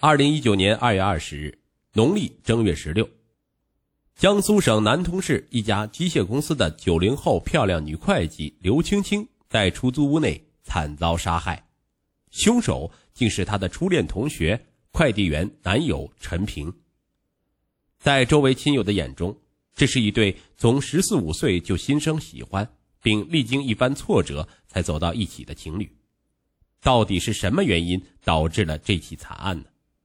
2019年2月20日，农历正月16，江苏省南通市一家机械公司的90后漂亮女会计刘青青在出租屋内惨遭杀害，凶手竟是她的初恋同学快递员男友陈平。在周围亲友的眼中，这是一对从14、15岁就心生喜欢，并历经一番挫折才走到一起的情侣。到底是什么原因导致了这起惨案呢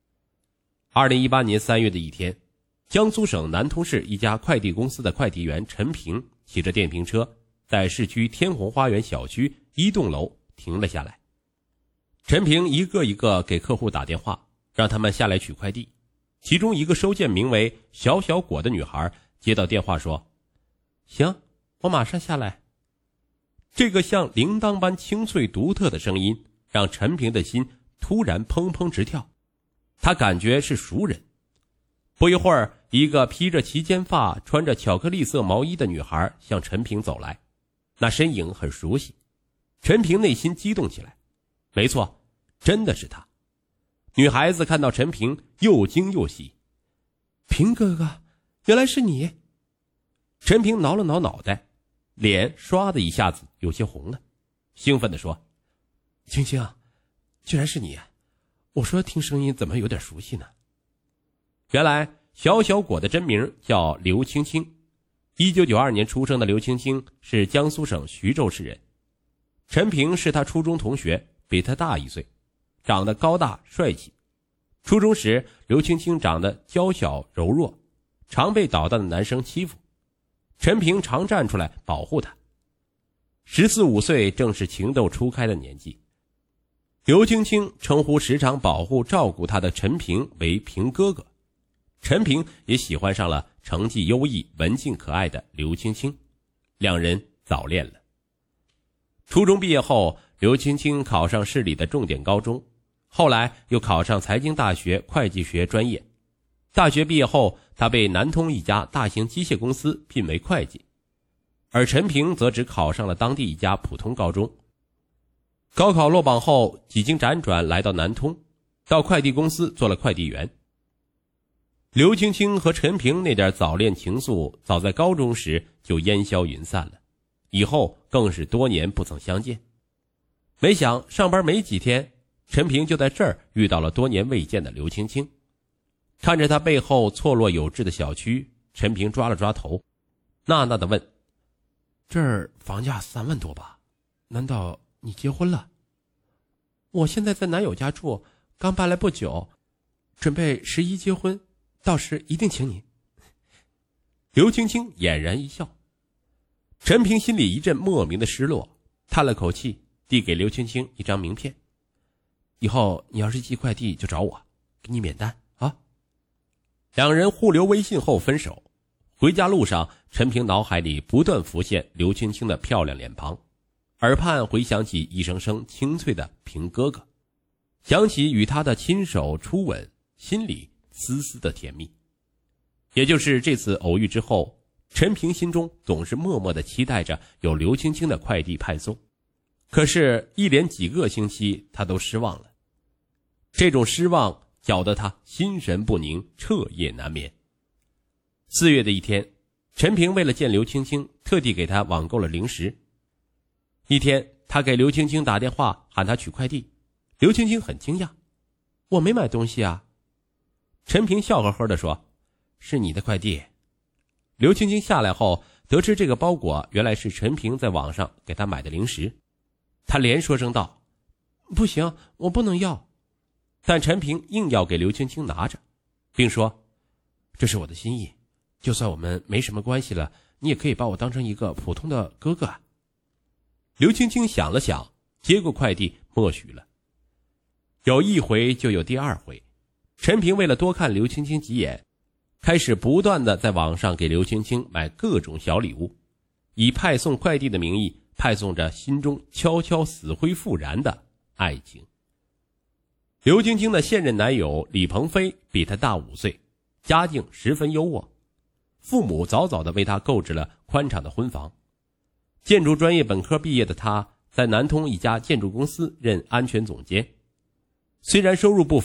？2018年3月的一天，江苏省南通市一家快递公司的快递员陈平骑着电瓶车在市区天虹花园小区1栋楼停了下来。陈平一个一个给客户打电话，让他们下来取快递。其中一个收件名为小小果的女孩接到电话说：“行，我马上下来。”这个像铃铛般清脆独特的声音让陈平的心突然砰砰直跳，他感觉是熟人。不一会儿，一个披着齐肩发、穿着巧克力色毛衣的女孩向陈平走来，那身影很熟悉。陈平内心激动起来，没错，真的是她。女孩子看到陈平又惊又喜：“平哥哥，原来是你！”陈平挠了挠脑袋，脸唰的一下子有些红了，兴奋地说：“青青，居然是你！我说听声音怎么有点熟悉呢？”原来小小果的真名叫刘青青，1992年出生的刘青青是江苏省徐州市人。陈平是他初中同学，比他大1岁，长得高大帅气。初中时，刘青青长得娇小柔弱，常被捣蛋的男生欺负，陈平常站出来保护她。14、15岁正是情窦初开的年纪，刘青青称呼时常保护照顾她的陈平为平哥哥。陈平也喜欢上了成绩优异、文静可爱的刘青青，两人早恋了。初中毕业后，刘青青考上市里的重点高中，后来又考上财经大学会计学专业。大学毕业后，他被南通一家大型机械公司聘为会计，而陈平则只考上了当地一家普通高中。高考落榜后，几经辗转来到南通，到快递公司做了快递员。刘青青和陈平那点早恋情愫，早在高中时就烟消云散了，以后更是多年不曾相见。没想上班没几天，陈平就在这儿遇到了多年未见的刘青青。看着他背后错落有致的小区，陈平抓了抓头，呐呐地问：“这儿房价3万多吧？难道你结婚了？”“我现在在男友家住，刚搬来不久，准备11结婚，到时一定请你。”刘青青俨然一笑。陈平心里一阵莫名的失落，叹了口气，递给刘青青一张名片：“以后你要是寄快递就找我，给你免单啊。”两人互留微信后分手。回家路上，陈平脑海里不断浮现刘青青的漂亮脸庞，耳畔回响起一声声清脆的平哥哥，想起与他的亲手初吻，心里丝丝的甜蜜。也就是这次偶遇之后，陈平心中总是默默地期待着有刘青青的快递派送，可是一连几个星期他都失望了。这种失望搅得他心神不宁，彻夜难眠。4月的一天，陈平为了见刘青青，特地给她网购了零食。一天，他给刘青青打电话喊她取快递，刘青青很惊讶：“我没买东西啊。”陈平笑呵呵地说：“是你的快递。”刘青青下来后，得知这个包裹原来是陈平在网上给她买的零食，她连说声道：“不行，我不能要。”但陈平硬要给刘青青拿着，并说：“这是我的心意，就算我们没什么关系了，你也可以把我当成一个普通的哥哥啊。”刘青青想了想，接过快递默许了。有一回就有第二回，陈平为了多看刘青青几眼，开始不断地在网上给刘青青买各种小礼物，以派送快递的名义派送着心中悄悄死灰复燃的爱情。刘青青的现任男友李鹏飞比她大5岁，家境十分优渥，父母早早地为她购置了宽敞的婚房。建筑专业本科毕业的她，在南通一家建筑公司任安全总监。虽然收入不菲，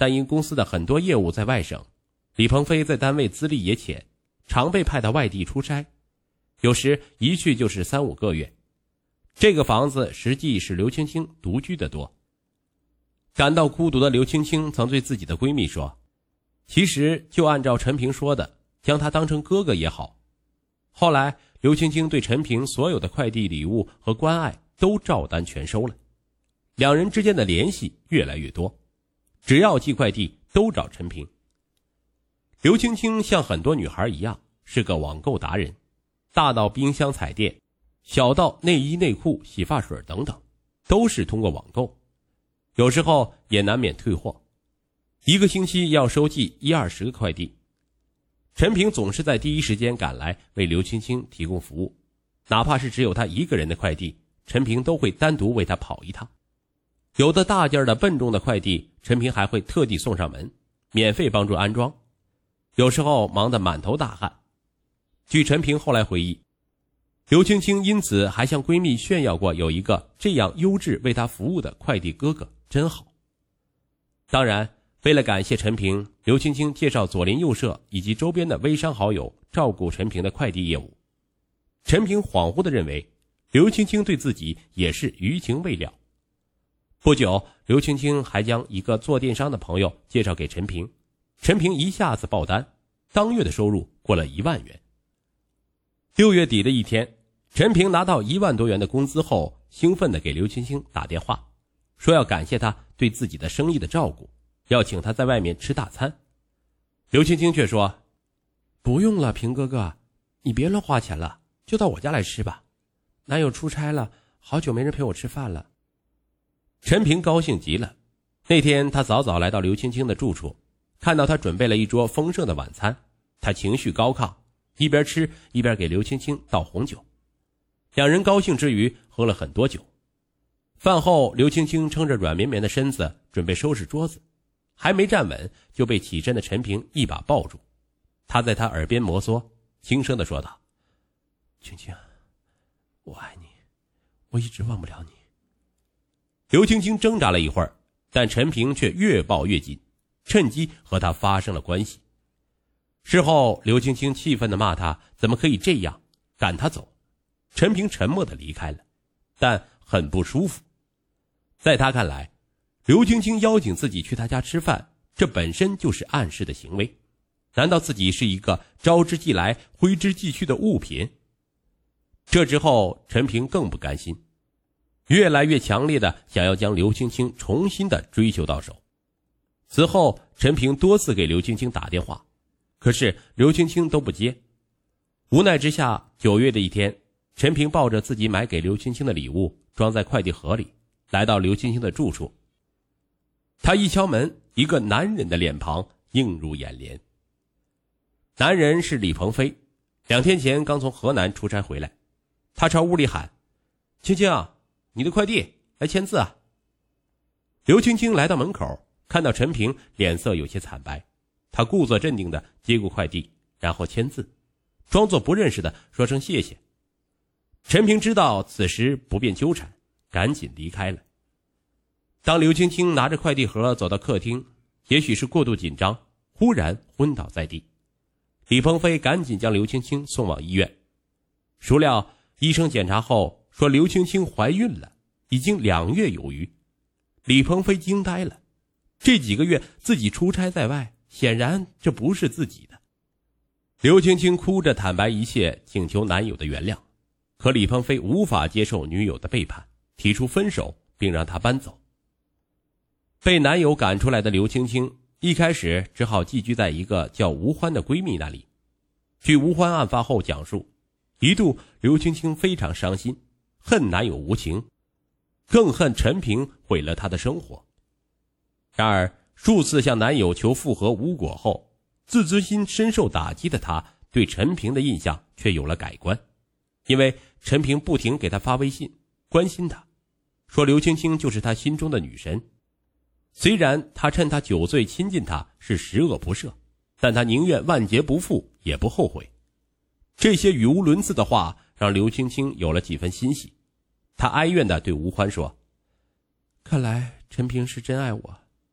但因公司的很多业务在外省，李鹏飞在单位资历也浅，常被派到外地出差，有时一去就是3-5个月。这个房子实际是刘青青独居的多。感到孤独的刘青青曾对自己的闺蜜说，其实就按照陈平说的，将他当成哥哥也好。后来刘青青对陈平所有的快递礼物和关爱都照单全收了，两人之间的联系越来越多，只要寄快递都找陈平。刘青青像很多女孩一样是个网购达人，大到冰箱彩电，小到内衣内裤洗发水等等，都是通过网购，有时候也难免退货，一个星期要收寄10-20个快递。陈平总是在第一时间赶来为刘青青提供服务，哪怕是只有他一个人的快递，陈平都会单独为他跑一趟。有的大件的笨重的快递，陈平还会特地送上门，免费帮助安装，有时候忙得满头大汗。据陈平后来回忆，刘青青因此还向闺蜜炫耀过有一个这样优质为她服务的快递哥哥，真好。当然，为了感谢陈平，刘青青介绍左邻右舍以及周边的微商好友照顾陈平的快递业务。陈平恍惚地认为，刘青青对自己也是余情未了。不久，刘青青还将一个做电商的朋友介绍给陈平，陈平一下子爆单，当月的收入过了1万元。6月底的一天，陈平拿到1万多元的工资后，兴奋地给刘青青打电话，说要感谢他对自己的生意的照顾，要请他在外面吃大餐。刘青青却说，不用了，平哥哥，你别乱花钱了，就到我家来吃吧，男友出差了，好久没人陪我吃饭了。陈平高兴极了，那天他早早来到刘青青的住处，看到他准备了一桌丰盛的晚餐，他情绪高亢，一边吃一边给刘青青倒红酒。两人高兴之余喝了很多酒。饭后，刘青青撑着软绵绵的身子准备收拾桌子，还没站稳就被起身的陈平一把抱住。他在他耳边摩挲，轻声地说道，青青，我爱你，我一直忘不了你。刘青青挣扎了一会儿，但陈平却越抱越紧，趁机和他发生了关系。事后，刘青青气愤地骂他怎么可以这样，赶他走。陈平沉默地离开了，但很不舒服。在他看来，刘青青邀请自己去他家吃饭，这本身就是暗示的行为。难道自己是一个招之即来挥之即去的物品？这之后，陈平更不甘心，越来越强烈的想要将刘青青重新的追求到手。此后，陈平多次给刘青青打电话，可是刘青青都不接。无奈之下，9月的一天，陈平抱着自己买给刘青青的礼物装在快递盒里，来到刘青青的住处。他一敲门，一个男人的脸庞映入眼帘。男人是李鹏飞，2天前刚从河南出差回来。他朝屋里喊，青青啊，你的快递，来签字啊。刘青青来到门口，看到陈平，脸色有些惨白，他故作镇定地接过快递，然后签字，装作不认识的说声谢谢。陈平知道此时不便纠缠，赶紧离开了。当刘青青拿着快递盒走到客厅，也许是过度紧张，忽然昏倒在地。李鹏飞赶紧将刘青青送往医院，孰料医生检查后说刘青青怀孕了，已经2月有余。李鹏飞惊呆了，这几个月自己出差在外，显然这不是自己的。刘青青哭着坦白一切，请求男友的原谅，可李鹏飞无法接受女友的背叛，提出分手并让她搬走。被男友赶出来的刘青青一开始只好寄居在一个叫吴欢的闺蜜那里。据吴欢案发后讲述，一度刘青青非常伤心，恨男友无情，更恨陈平毁了她的生活。然而数次向男友求复合无果后，自尊心深受打击的她对陈平的印象却有了改观，因为陈平不停给她发微信关心她，说刘青青就是他心中的女神。虽然他趁他酒醉亲近他是十恶不赦，但他宁愿万劫不复也不后悔。这些语无伦次的话让刘青青有了几分欣喜，他哀怨地对吴欢说，看来陈平是真爱我，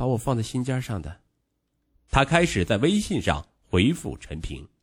把我放在心尖上的。 他开始在微信上回复陈平。